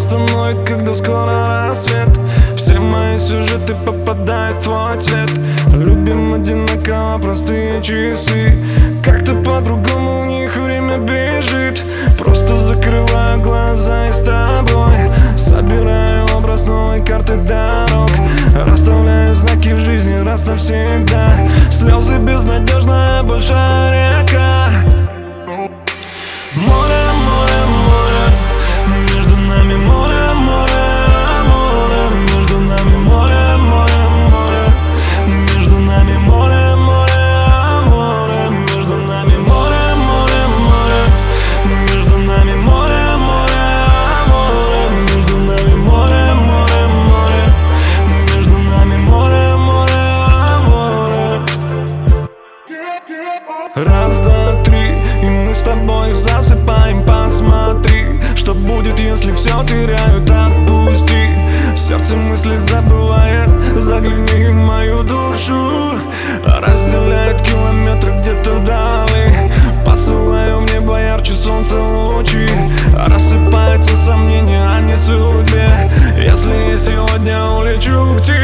остановит, когда скоро рассвет. Все мои сюжеты попадают в твой цвет. Любим одинаково простые часы. Как-то по-другому у них время бежит. Просто закрываю глаза и с тобой собираю образ новой карты дорог. Расставляю знаки в жизни раз навсегда. Слезы безнадежная большая река. Море, море, море, между нами море, море, море, между нами море, море, море, между нами море, море, море, между нами море, море, море, между нами море, море, море, между нами море, море, море, между нами море, море, море. Раз, два, три, и мы с тобой засыпаем. Посмотри, что будет, если все теряют. Отпусти, сердце мысли забывает. Загляни в мою душу. Разделяет километры где-то вдали. Посылаю в небо ярче солнца лучи. Рассыпаются сомнения, а не судьбе. Если я сегодня улечу к тебе.